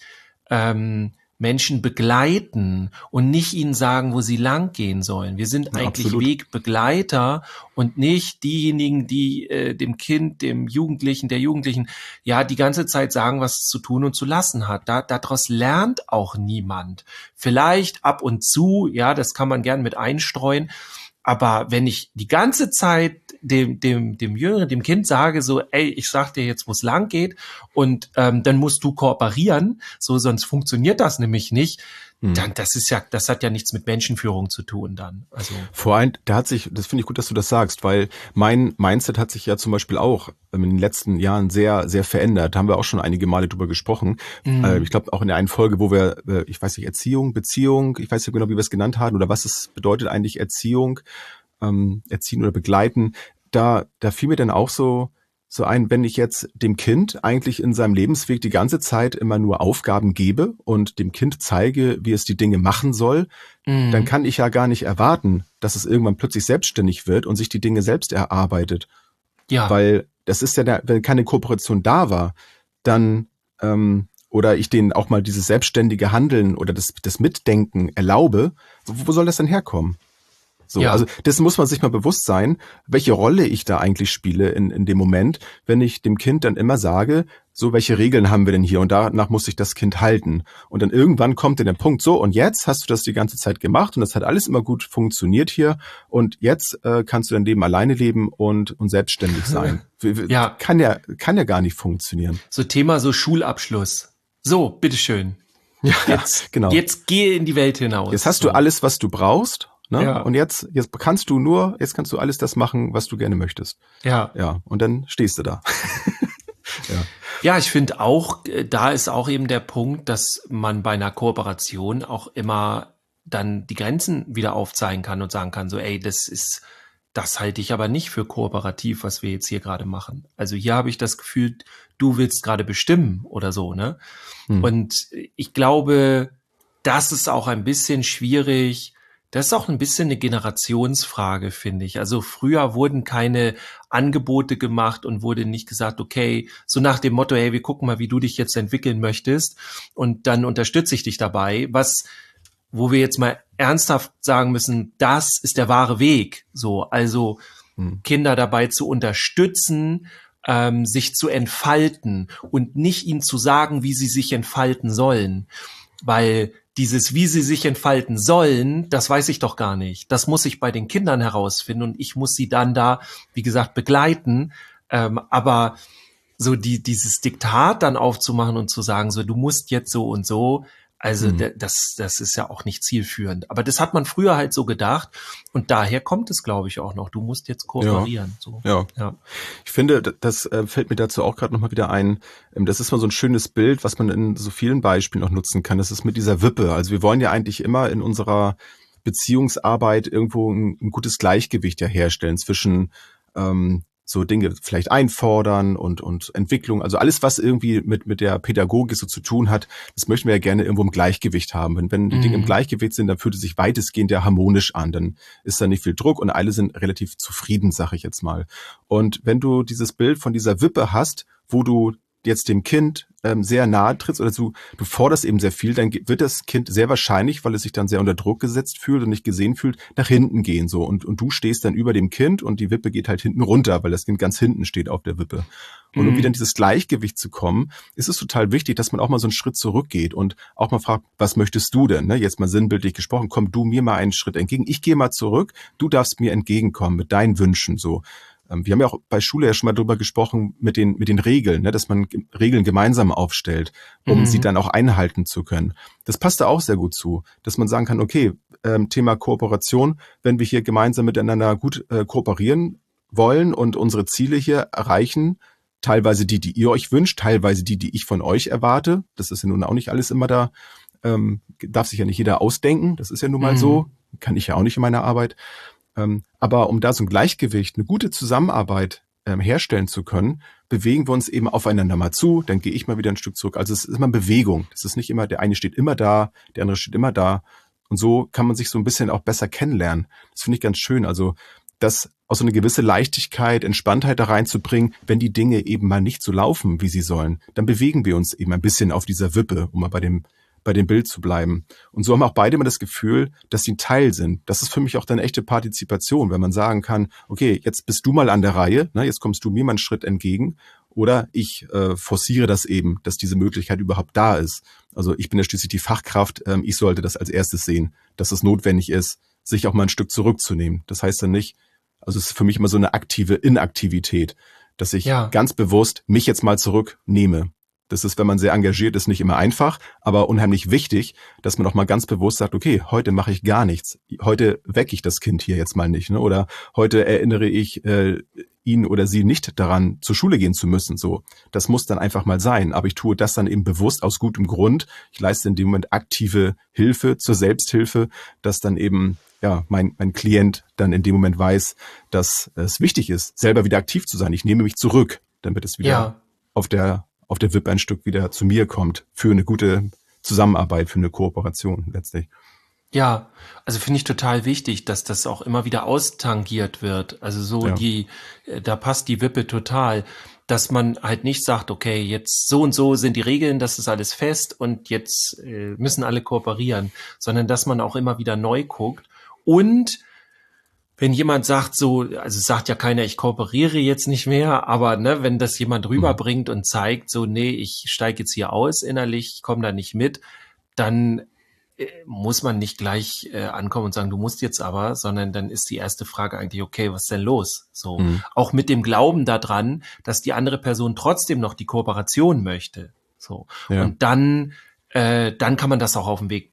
ähm, Menschen begleiten und nicht ihnen sagen, wo sie lang gehen sollen. Wir sind ja, eigentlich absolut. Wegbegleiter und nicht diejenigen, die äh, dem Kind, dem Jugendlichen, der Jugendlichen ja die ganze Zeit sagen, was es zu tun und zu lassen hat. Da, daraus lernt auch niemand. Vielleicht ab und zu, ja, das kann man gern mit einstreuen. Aber wenn ich die ganze Zeit dem dem dem Jüngeren, dem Kind sage so, ey, ich sag dir jetzt, wo es lang geht und ähm, dann musst du kooperieren, so sonst funktioniert das nämlich nicht. Hm. Dann das ist ja, das hat ja nichts mit Menschenführung zu tun dann. Also vor allem, da hat sich, das finde ich gut, dass du das sagst, weil mein Mindset hat sich ja zum Beispiel auch in den letzten Jahren sehr sehr verändert. Da haben wir auch schon einige Male drüber gesprochen. Mhm. Äh, ich glaube auch in der einen Folge, wo wir, äh, ich weiß nicht, Erziehung, Beziehung, ich weiß nicht genau, wie wir es genannt haben oder was es bedeutet eigentlich Erziehung. Ähm, erziehen oder begleiten, da da fiel mir dann auch so so ein, wenn ich jetzt dem Kind eigentlich in seinem Lebensweg die ganze Zeit immer nur Aufgaben gebe und dem Kind zeige, wie es die Dinge machen soll, mhm. dann kann ich ja gar nicht erwarten, dass es irgendwann plötzlich selbstständig wird und sich die Dinge selbst erarbeitet. Ja. Weil das ist ja, der, wenn keine Kooperation da war, dann ähm, oder ich denen auch mal dieses selbstständige Handeln oder das, das Mitdenken erlaube, wo, wo soll das denn herkommen? So, ja. Also das muss man sich mal bewusst sein, welche Rolle ich da eigentlich spiele in, in dem Moment, wenn ich dem Kind dann immer sage, so welche Regeln haben wir denn hier und danach muss sich das Kind halten. Und dann irgendwann kommt dann der Punkt, so und jetzt hast du das die ganze Zeit gemacht und das hat alles immer gut funktioniert hier und jetzt äh, kannst du dein Leben alleine leben und, und selbstständig sein. Ja. Kann ja, kann ja gar nicht funktionieren. So Thema so Schulabschluss. So, bitteschön. Ja, jetzt, genau. Jetzt gehe in die Welt hinaus. Jetzt hast so. du alles, was du brauchst. Ne? Ja. Und jetzt, jetzt kannst du nur, jetzt kannst du alles das machen, was du gerne möchtest. Ja. Ja. Und dann stehst du da. ja. Ja, ich finde auch, äh, da ist auch eben der Punkt, dass man bei einer Kooperation auch immer dann die Grenzen wieder aufzeigen kann und sagen kann, so, ey, das ist, das halte ich aber nicht für kooperativ, was wir jetzt hier gerade machen. Also hier habe ich das Gefühl, du willst gerade bestimmen oder so, ne? Hm. Und ich glaube, das ist auch ein bisschen schwierig. Das ist auch ein bisschen eine Generationsfrage, finde ich. Also früher wurden keine Angebote gemacht und wurde nicht gesagt, okay, so nach dem Motto, hey, wir gucken mal, wie du dich jetzt entwickeln möchtest und dann unterstütze ich dich dabei, was, wo wir jetzt mal ernsthaft sagen müssen, das ist der wahre Weg. So, also hm. Kinder dabei zu unterstützen, ähm, sich zu entfalten und nicht ihnen zu sagen, wie sie sich entfalten sollen, weil dieses, wie sie sich entfalten sollen, das weiß ich doch gar nicht. Das muss ich bei den Kindern herausfinden und ich muss sie dann da, wie gesagt, begleiten. Ähm, aber so die dieses Diktat dann aufzumachen und zu sagen, so du musst jetzt so und so, also mhm. d- das das ist ja auch nicht zielführend. Aber das hat man früher halt so gedacht und daher kommt es, glaube ich, auch noch. Du musst jetzt kooperieren. Ja. So. Ja. ja. Ich finde, das äh, fällt mir dazu auch gerade nochmal wieder ein. Ähm, das ist mal so ein schönes Bild, was man in so vielen Beispielen auch nutzen kann. Das ist mit dieser Wippe. Also wir wollen ja eigentlich immer in unserer Beziehungsarbeit irgendwo ein, ein gutes Gleichgewicht ja herstellen zwischen ähm, so Dinge vielleicht einfordern und und Entwicklung, also alles, was irgendwie mit mit der Pädagogik so zu tun hat, das möchten wir ja gerne irgendwo im Gleichgewicht haben. Wenn, wenn die mhm. Dinge im Gleichgewicht sind, dann fühlt es sich weitestgehend ja harmonisch an, dann ist da nicht viel Druck und alle sind relativ zufrieden, sag ich jetzt mal. Und wenn du dieses Bild von dieser Wippe hast, wo du jetzt dem Kind ähm, sehr nahe trittst oder du, du forderst eben sehr viel, dann wird das Kind sehr wahrscheinlich, weil es sich dann sehr unter Druck gesetzt fühlt und nicht gesehen fühlt, nach hinten gehen so und und du stehst dann über dem Kind und die Wippe geht halt hinten runter, weil das Kind ganz hinten steht auf der Wippe. Und um wieder in dieses Gleichgewicht zu kommen, ist es total wichtig, dass man auch mal so einen Schritt zurückgeht und auch mal fragt, was möchtest du denn? Ne? Jetzt mal sinnbildlich gesprochen, komm du mir mal einen Schritt entgegen, ich gehe mal zurück, du darfst mir entgegenkommen mit deinen Wünschen so. Wir haben ja auch bei Schule ja schon mal drüber gesprochen mit den mit den Regeln, ne, dass man Regeln gemeinsam aufstellt, um mhm. sie dann auch einhalten zu können. Das passt da auch sehr gut zu, dass man sagen kann, okay, ähm, Thema Kooperation, wenn wir hier gemeinsam miteinander gut äh, kooperieren wollen und unsere Ziele hier erreichen, teilweise die, die ihr euch wünscht, teilweise die, die ich von euch erwarte. Das ist ja nun auch nicht alles immer da, ähm, darf sich ja nicht jeder ausdenken. Das ist ja nun mal mhm. so, kann ich ja auch nicht in meiner Arbeit. Ähm, aber um da so ein Gleichgewicht, eine gute Zusammenarbeit ähm, herstellen zu können, bewegen wir uns eben aufeinander mal zu, dann gehe ich mal wieder ein Stück zurück. Also es ist immer Bewegung. Es ist nicht immer, der eine steht immer da, der andere steht immer da. Und so kann man sich so ein bisschen auch besser kennenlernen. Das finde ich ganz schön. Also das auch so eine gewisse Leichtigkeit, Entspanntheit da reinzubringen, wenn die Dinge eben mal nicht so laufen, wie sie sollen, dann bewegen wir uns eben ein bisschen auf dieser Wippe, um mal bei dem bei dem Bild zu bleiben. Und so haben auch beide immer das Gefühl, dass sie ein Teil sind. Das ist für mich auch dann echte Partizipation, wenn man sagen kann, okay, jetzt bist du mal an der Reihe, ne, jetzt kommst du mir mal einen Schritt entgegen oder ich äh, forciere das eben, dass diese Möglichkeit überhaupt da ist. Also ich bin ja schließlich die Fachkraft, ähm, ich sollte das als erstes sehen, dass es notwendig ist, sich auch mal ein Stück zurückzunehmen. Das heißt dann nicht, also es ist für mich immer so eine aktive Inaktivität, dass ich ja. ganz bewusst mich jetzt mal zurücknehme. Das ist, wenn man sehr engagiert ist, nicht immer einfach, aber unheimlich wichtig, dass man auch mal ganz bewusst sagt, okay, heute mache ich gar nichts. Heute wecke ich das Kind hier jetzt mal nicht, ne? Oder heute erinnere ich äh, ihn oder sie nicht daran, zur Schule gehen zu müssen. So, das muss dann einfach mal sein. Aber ich tue das dann eben bewusst aus gutem Grund. Ich leiste in dem Moment aktive Hilfe zur Selbsthilfe, dass dann eben ja mein mein Klient dann in dem Moment weiß, dass es wichtig ist, selber wieder aktiv zu sein. Ich nehme mich zurück, damit es wieder ja. auf der auf der Wippe ein Stück wieder zu mir kommt für eine gute Zusammenarbeit, für eine Kooperation letztlich. Ja, also finde ich total wichtig, dass das auch immer wieder austangiert wird. Also so ja. die, da passt die Wippe total, dass man halt nicht sagt, okay, jetzt so und so sind die Regeln, das ist alles fest und jetzt äh, müssen alle kooperieren, sondern dass man auch immer wieder neu guckt. Und wenn jemand sagt so, also sagt ja keiner, ich kooperiere jetzt nicht mehr, aber ne, wenn das jemand rüberbringt und zeigt, so, nee, ich steige jetzt hier aus innerlich, ich komme da nicht mit, dann äh, muss man nicht gleich äh, ankommen und sagen, du musst jetzt aber, sondern dann ist die erste Frage eigentlich, okay, was ist denn los? So, mhm. auch mit dem Glauben daran, dass die andere Person trotzdem noch die Kooperation möchte. So, ja. Und dann, äh, dann kann man das auch auf den Weg bringen.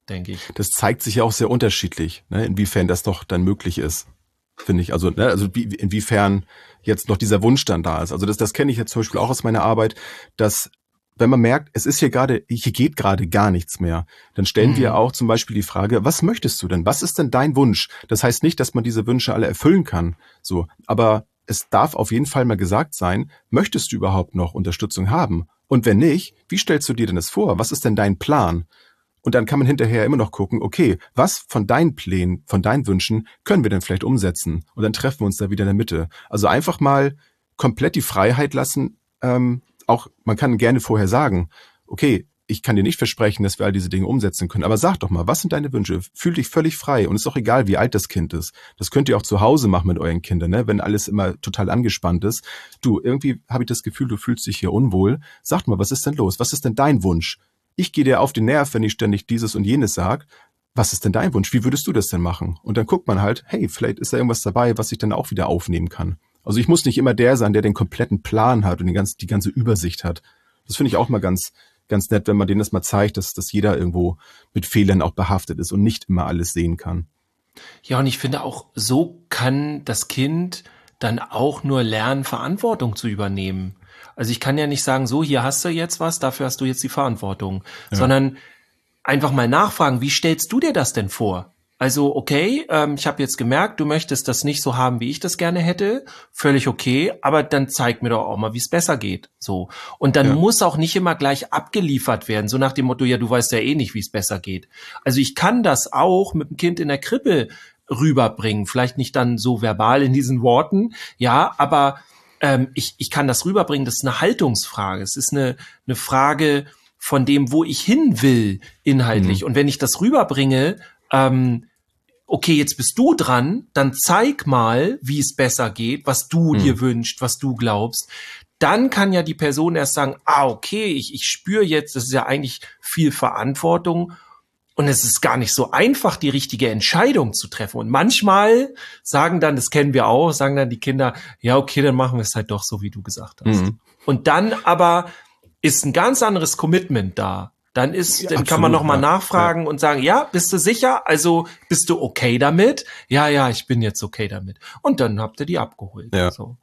denke ich. Das zeigt sich ja auch sehr unterschiedlich, ne, inwiefern das doch dann möglich ist, finde ich. Also, ne, also wie, inwiefern jetzt noch dieser Wunsch dann da ist. Also das, das kenne ich jetzt zum Beispiel auch aus meiner Arbeit, dass wenn man merkt, es ist hier gerade, hier geht gerade gar nichts mehr, dann stellen mhm. wir auch zum Beispiel die Frage, was möchtest du denn? Was ist denn dein Wunsch? Das heißt nicht, dass man diese Wünsche alle erfüllen kann, so, aber es darf auf jeden Fall mal gesagt sein, möchtest du überhaupt noch Unterstützung haben? Und wenn nicht, wie stellst du dir denn das vor? Was ist denn dein Plan? Und dann kann man hinterher immer noch gucken, okay, was von deinen Plänen, von deinen Wünschen können wir denn vielleicht umsetzen? Und dann treffen wir uns da wieder in der Mitte. Also einfach mal komplett die Freiheit lassen. Ähm, auch man kann gerne vorher sagen, okay, ich kann dir nicht versprechen, dass wir all diese Dinge umsetzen können. Aber sag doch mal, was sind deine Wünsche? Fühl dich völlig frei. Und ist doch egal, wie alt das Kind ist. Das könnt ihr auch zu Hause machen mit euren Kindern, ne? Wenn alles immer total angespannt ist. Du, irgendwie habe ich das Gefühl, du fühlst dich hier unwohl. Sag mal, was ist denn los? Was ist denn dein Wunsch? Ich gehe dir auf den Nerv, wenn ich ständig dieses und jenes sag. Was ist denn dein Wunsch? Wie würdest du das denn machen? Und dann guckt man halt, hey, vielleicht ist da irgendwas dabei, was ich dann auch wieder aufnehmen kann. Also ich muss nicht immer der sein, der den kompletten Plan hat und die ganze, die ganze Übersicht hat. Das finde ich auch mal ganz, ganz nett, wenn man denen das mal zeigt, dass, dass jeder irgendwo mit Fehlern auch behaftet ist und nicht immer alles sehen kann. Ja, und ich finde auch, so kann das Kind dann auch nur lernen, Verantwortung zu übernehmen. Also ich kann ja nicht sagen, so, hier hast du jetzt was, dafür hast du jetzt die Verantwortung, ja. Sondern einfach mal nachfragen, wie stellst du dir das denn vor? Also okay, ähm, ich habe jetzt gemerkt, du möchtest das nicht so haben, wie ich das gerne hätte, völlig okay, aber dann zeig mir doch auch mal, wie es besser geht. So. Und dann ja. muss auch nicht immer gleich abgeliefert werden, so nach dem Motto, ja, du weißt ja eh nicht, wie es besser geht. Also ich kann das auch mit dem Kind in der Krippe rüberbringen, vielleicht nicht dann so verbal in diesen Worten, ja, aber ähm, ich, ich kann das rüberbringen, das ist eine Haltungsfrage, es ist eine, eine Frage von dem, wo ich hin will, inhaltlich. Mhm. Und wenn ich das rüberbringe, ähm, okay, jetzt bist du dran, dann zeig mal, wie es besser geht, was du mhm. dir wünschst, was du glaubst. Dann kann ja die Person erst sagen, ah, okay, ich, ich spüre jetzt, das ist ja eigentlich viel Verantwortung und es ist gar nicht so einfach, die richtige Entscheidung zu treffen. Und manchmal sagen dann, das kennen wir auch, sagen dann die Kinder, ja, okay, dann machen wir es halt doch so, wie du gesagt hast. Mhm. Und dann aber ist ein ganz anderes Commitment da. Dann ist, ja, dann absolut, kann man noch mal ja. nachfragen ja. und sagen, ja, bist du sicher? Also bist du okay damit? Ja, ja, ich bin jetzt okay damit. Und dann habt ihr die abgeholt. Ja. So.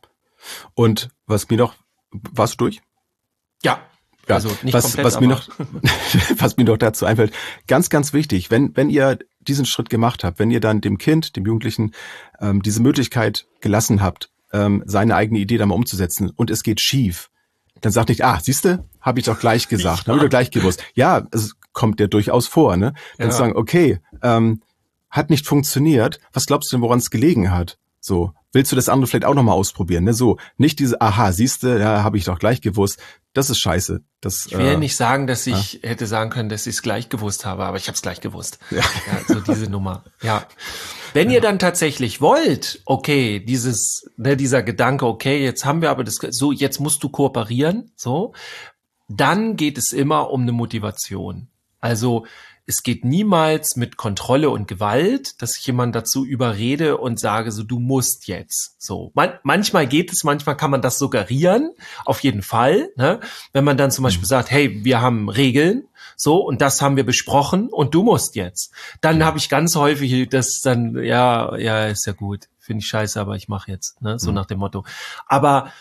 Und was mir noch, warst du durch? Ja. Ja. Also nicht was, komplett, was mir noch, was mir noch dazu einfällt, ganz, ganz wichtig, wenn, wenn ihr diesen Schritt gemacht habt, wenn ihr dann dem Kind, dem Jugendlichen, ähm, diese Möglichkeit gelassen habt, ähm, seine eigene Idee da mal umzusetzen und es geht schief, dann sagt nicht, ah, siehste, habe ich doch gleich gesagt, habe ich doch gleich gewusst. Ja, es kommt ja durchaus vor, ne? Dann ja. sagen, okay, ähm, hat nicht funktioniert. Was glaubst du denn, woran es gelegen hat? So, willst du das andere vielleicht auch nochmal ausprobieren? Ne? So, nicht diese, aha, siehste, ja, habe ich doch gleich gewusst. Das ist scheiße. Das, ich will äh, nicht sagen, dass ich ja. hätte sagen können, dass ich es gleich gewusst habe, aber ich habe es gleich gewusst. Ja. Ja, so diese Nummer. Ja. Wenn ja. ihr dann tatsächlich wollt, okay, dieses, ne, dieser Gedanke, okay, jetzt haben wir aber das, so, jetzt musst du kooperieren, so, dann geht es immer um eine Motivation. Also, es geht niemals mit Kontrolle und Gewalt, dass ich jemanden dazu überrede und sage, so, du musst jetzt. So, Man- manchmal geht es, manchmal kann man das suggerieren, auf jeden Fall, ne? Wenn man dann zum Beispiel mhm. sagt, hey, wir haben Regeln, so, und das haben wir besprochen und du musst jetzt. Dann mhm. habe ich ganz häufig das dann, ja, ja, ist ja gut, finde ich scheiße, aber ich mache jetzt, ne? So mhm. nach dem Motto. Aber,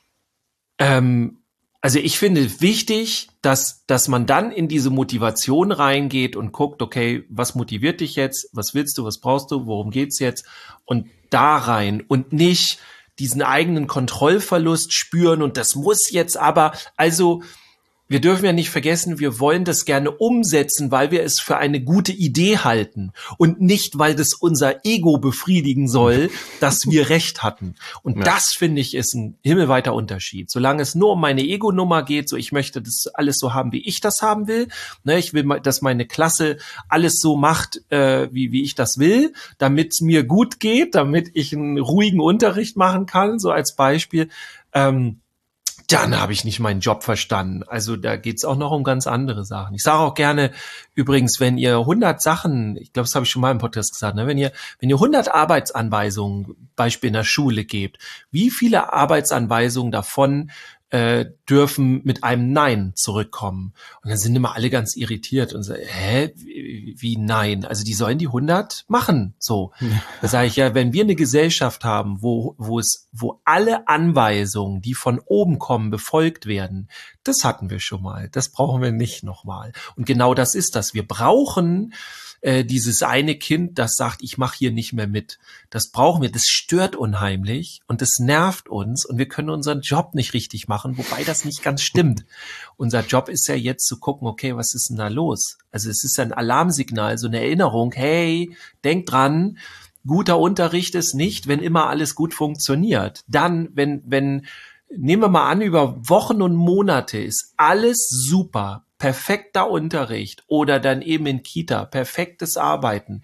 ähm, also ich finde wichtig, dass dass man dann in diese Motivation reingeht und guckt, okay, was motiviert dich jetzt, was willst du, was brauchst du, worum geht's jetzt und da rein und nicht diesen eigenen Kontrollverlust spüren und das muss jetzt aber, also wir dürfen ja nicht vergessen, wir wollen das gerne umsetzen, weil wir es für eine gute Idee halten und nicht, weil das unser Ego befriedigen soll, dass wir Recht hatten. Und ja. das, finde ich, ist ein himmelweiter Unterschied. Solange es nur um meine Ego-Nummer geht, so ich möchte das alles so haben, wie ich das haben will. Ne, ich will, dass meine Klasse alles so macht, äh, wie, wie ich das will, damit es mir gut geht, damit ich einen ruhigen Unterricht machen kann, so als Beispiel. Ähm, Dann habe ich nicht meinen Job verstanden. Also da geht's auch noch um ganz andere Sachen. Ich sage auch gerne, übrigens, wenn ihr hundert Sachen, ich glaube, das habe ich schon mal im Podcast gesagt, ne, wenn ihr wenn ihr hundert Arbeitsanweisungen, Beispiel in der Schule gebt, wie viele Arbeitsanweisungen davon äh, dürfen mit einem Nein zurückkommen. Und dann sind immer alle ganz irritiert und sagen, hä, wie, wie Nein? Also die sollen die hundert machen, so. Da sage ich ja, wenn wir eine Gesellschaft haben, wo, wo es, wo alle Anweisungen, die von oben kommen, befolgt werden, das hatten wir schon mal. Das brauchen wir nicht nochmal. Und genau das ist das. Wir brauchen äh, dieses eine Kind, das sagt, ich mache hier nicht mehr mit. Das brauchen wir. Das stört unheimlich und das nervt uns und wir können unseren Job nicht richtig machen, wobei das nicht ganz stimmt. Unser Job ist ja jetzt zu gucken, okay, was ist denn da los? Also es ist ein Alarmsignal, so eine Erinnerung, hey, denk dran, guter Unterricht ist nicht, wenn immer alles gut funktioniert. Dann, wenn, wenn, nehmen wir mal an, über Wochen und Monate ist alles super, perfekter Unterricht oder dann eben in Kita, perfektes Arbeiten.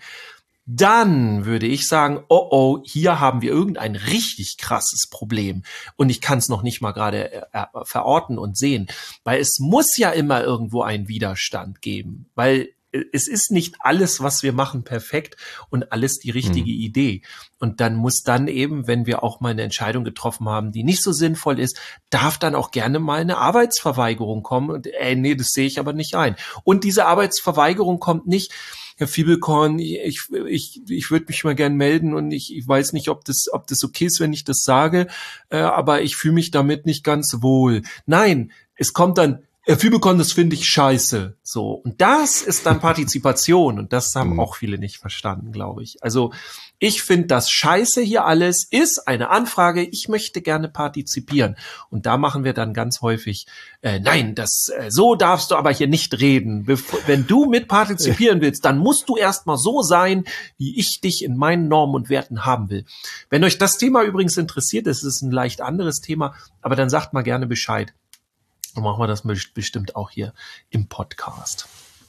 Dann würde ich sagen, oh oh, hier haben wir irgendein richtig krasses Problem und ich kann es noch nicht mal gerade äh, verorten und sehen, weil es muss ja immer irgendwo einen Widerstand geben, weil es ist nicht alles, was wir machen, perfekt und alles die richtige mhm. Idee. Und dann muss dann eben, wenn wir auch mal eine Entscheidung getroffen haben, die nicht so sinnvoll ist, darf dann auch gerne mal eine Arbeitsverweigerung kommen. Und ey, nee, das sehe ich aber nicht ein. Und diese Arbeitsverweigerung kommt nicht, Herr Fiebelkorn, ich, ich, ich würde mich mal gern melden und ich, ich weiß nicht, ob das, ob das okay ist, wenn ich das sage, äh, aber ich fühle mich damit nicht ganz wohl. Nein, es kommt dann, Herr Fiebelkorn, das finde ich scheiße. So. Und das ist dann Partizipation. Und das haben auch viele nicht verstanden, glaube ich. Also, ich finde das scheiße hier alles ist eine Anfrage. Ich möchte gerne partizipieren. Und da machen wir dann ganz häufig, äh, nein, das, äh, so darfst du aber hier nicht reden. Bevor, wenn du mit partizipieren willst, dann musst du erstmal so sein, wie ich dich in meinen Normen und Werten haben will. Wenn euch das Thema übrigens interessiert, das ist ein leicht anderes Thema, aber dann sagt mal gerne Bescheid. Dann machen wir das bestimmt auch hier im Podcast.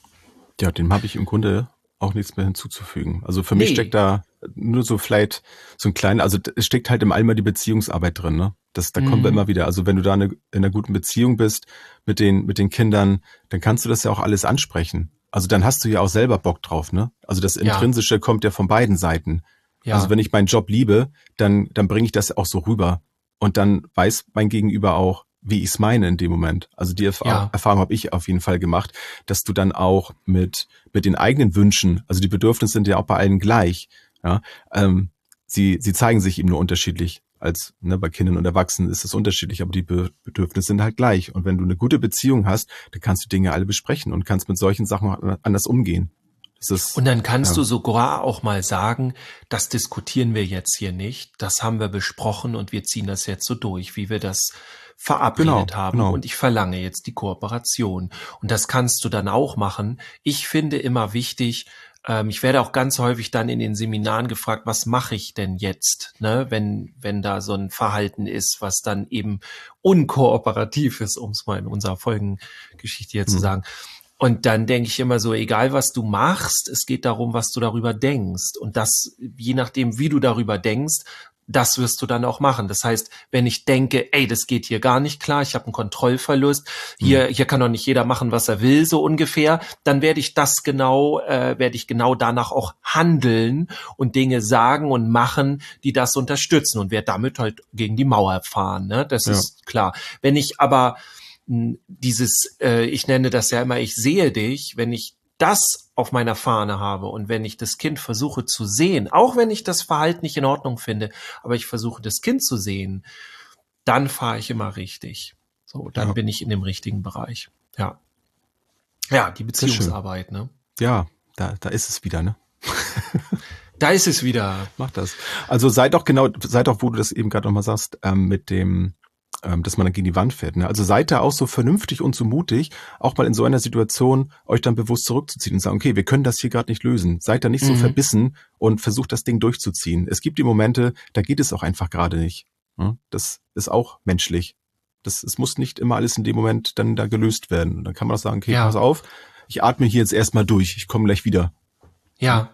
Ja, dem habe ich im Grunde auch nichts mehr hinzuzufügen. Also für mich nee. steckt da nur so vielleicht so ein kleiner, also es steckt halt im Allgemeinen die Beziehungsarbeit drin, ne? Das, da mhm. kommen wir immer wieder. Also wenn du da eine, in einer guten Beziehung bist mit den, mit den Kindern, dann kannst du das ja auch alles ansprechen. Also dann hast du ja auch selber Bock drauf, ne? Also das Intrinsische ja. kommt ja von beiden Seiten. Ja. Also wenn ich meinen Job liebe, dann, dann bringe ich das auch so rüber. Und dann weiß mein Gegenüber auch, wie ich es meine in dem Moment. Also die Erf- ja. Erfahrung habe ich auf jeden Fall gemacht, dass du dann auch mit mit den eigenen Wünschen, also die Bedürfnisse sind ja auch bei allen gleich, ja, ähm, sie sie zeigen sich eben nur unterschiedlich. Als ne, bei Kindern und Erwachsenen ist es unterschiedlich, aber die Be- Bedürfnisse sind halt gleich. Und wenn du eine gute Beziehung hast, dann kannst du Dinge alle besprechen und kannst mit solchen Sachen anders umgehen. Das ist, und dann kannst ja. du sogar auch mal sagen, das diskutieren wir jetzt hier nicht, das haben wir besprochen und wir ziehen das jetzt so durch, wie wir das verabredet genau, haben genau. und ich verlange jetzt die Kooperation. Und das kannst du dann auch machen. Ich finde immer wichtig, ähm, ich werde auch ganz häufig dann in den Seminaren gefragt, was mache ich denn jetzt, ne, wenn wenn da so ein Verhalten ist, was dann eben unkooperativ ist, um es mal in unserer Folgengeschichte hier mhm. zu sagen. Und dann denke ich immer so, egal was du machst, es geht darum, was du darüber denkst. Und das, je nachdem, wie du darüber denkst, das wirst du dann auch machen. Das heißt, wenn ich denke, ey, das geht hier gar nicht klar, ich habe einen Kontrollverlust, hier, hier kann doch nicht jeder machen, was er will, so ungefähr, dann werde ich das genau, äh, werde ich genau danach auch handeln und Dinge sagen und machen, die das unterstützen und werde damit halt gegen die Mauer fahren, ne? Das ja. ist klar. Wenn ich aber mh, dieses, äh, ich nenne das ja immer, ich sehe dich, wenn ich das auf meiner Fahne habe und wenn ich das Kind versuche zu sehen, auch wenn ich das Verhalten nicht in Ordnung finde, aber ich versuche das Kind zu sehen, dann fahre ich immer richtig. So, dann ja. bin ich in dem richtigen Bereich. Ja. Ja, die Beziehungsarbeit, ne? Ja, da, da ist es wieder, ne? Da ist es wieder. Mach das. Also sei doch genau, sei doch, wo du das eben gerade nochmal sagst, ähm, mit dem, dass man dann gegen die Wand fährt. Ne? Also seid da auch so vernünftig und so mutig, auch mal in so einer Situation euch dann bewusst zurückzuziehen und sagen, okay, wir können das hier gerade nicht lösen. Seid da nicht mhm. so verbissen und versucht das Ding durchzuziehen. Es gibt die Momente, da geht es auch einfach gerade nicht. Ne? Das ist auch menschlich. Das, es muss nicht immer alles in dem Moment dann da gelöst werden. Und dann kann man auch sagen, okay, ja. pass auf, ich atme hier jetzt erstmal durch, ich komme gleich wieder. Ja.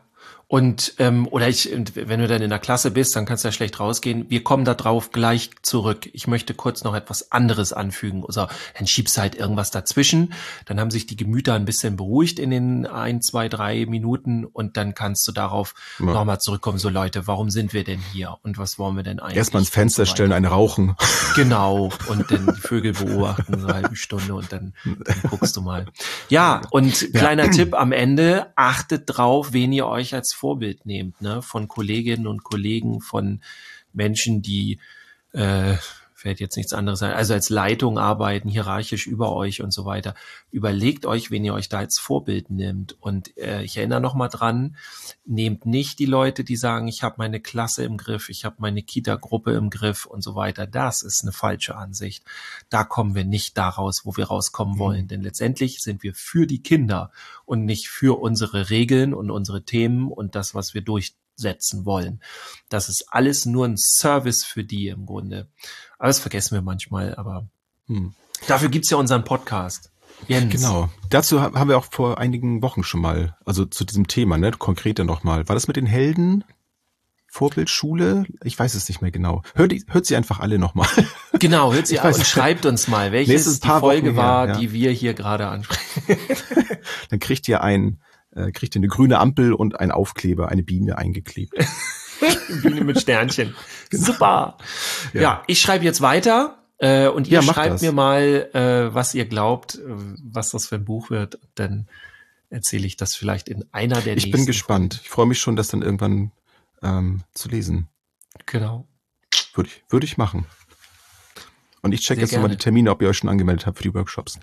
Und ähm, oder ich, wenn du dann in der Klasse bist, dann kannst du ja schlecht rausgehen. Wir kommen da drauf gleich zurück. Ich möchte kurz noch etwas anderes anfügen. Oder dann schiebst du halt irgendwas dazwischen. Dann haben sich die Gemüter ein bisschen beruhigt in den ein, zwei, drei Minuten und dann kannst du darauf ja. nochmal zurückkommen. So Leute, warum sind wir denn hier und was wollen wir denn eigentlich? Erstmal ins Fenster so stellen, eine rauchen. Genau. Und dann die Vögel beobachten eine halbe Stunde und dann, dann guckst du mal. Ja, und ja. kleiner Tipp am Ende: Achtet drauf, wen ihr euch als Vorbild nehmt, ne, von Kolleginnen und Kollegen, von Menschen, die, äh, fällt jetzt nichts anderes ein, also als Leitung arbeiten, hierarchisch über euch und so weiter. Überlegt euch, wen ihr euch da als Vorbild nehmt. Und äh, ich erinnere noch mal dran, nehmt nicht die Leute, die sagen, ich habe meine Klasse im Griff, ich habe meine Kita-Gruppe im Griff und so weiter. Das ist eine falsche Ansicht. Da kommen wir nicht da raus, wo wir rauskommen wollen. Mhm. Denn letztendlich sind wir für die Kinder und nicht für unsere Regeln und unsere Themen und das, was wir durchsetzen wollen. Das ist alles nur ein Service für die im Grunde. Aber das vergessen wir manchmal, aber hm. dafür gibt's ja unseren Podcast. Jens. Genau. Dazu haben wir auch vor einigen Wochen schon mal, also zu diesem Thema, ne, konkreter nochmal. War das mit den Helden? Vorbildschule? Ich weiß es nicht mehr genau. Hört, hört sie einfach alle nochmal. Genau, hört sie an und schreibt uns mal, welches die Folge war, her, ja. die wir hier gerade ansprechen. Dann kriegt ihr ein, äh, kriegt ihr eine grüne Ampel und ein Aufkleber, eine Biene eingeklebt. Biene mit Sternchen. Super. Ja, ja, ich schreibe jetzt weiter äh, und ihr ja, schreibt das. mir mal, äh, was ihr glaubt, äh, was das für ein Buch wird. Dann erzähle ich das vielleicht in einer der ich nächsten. Ich bin gespannt. Folgen. Ich freue mich schon, das dann irgendwann ähm, zu lesen. Genau. Würde ich, würde ich machen. Und ich check Sehr jetzt nochmal die Termine, ob ihr euch schon angemeldet habt für die Workshops.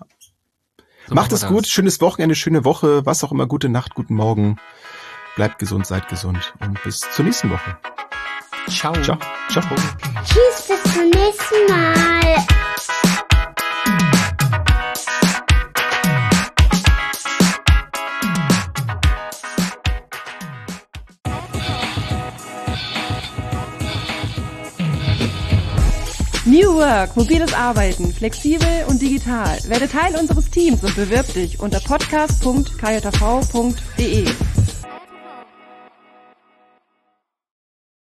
So Macht es gut, schönes Wochenende, schöne Woche, was auch immer, gute Nacht, guten Morgen. Bleibt gesund, seid gesund und bis zur nächsten Woche. Ciao. Ciao. Ciao. Tschüss, bis zum nächsten Mal. New Work, mobiles Arbeiten, flexibel und digital. Werde Teil unseres Teams und bewirb dich unter podcast punkt k j v punkt d e.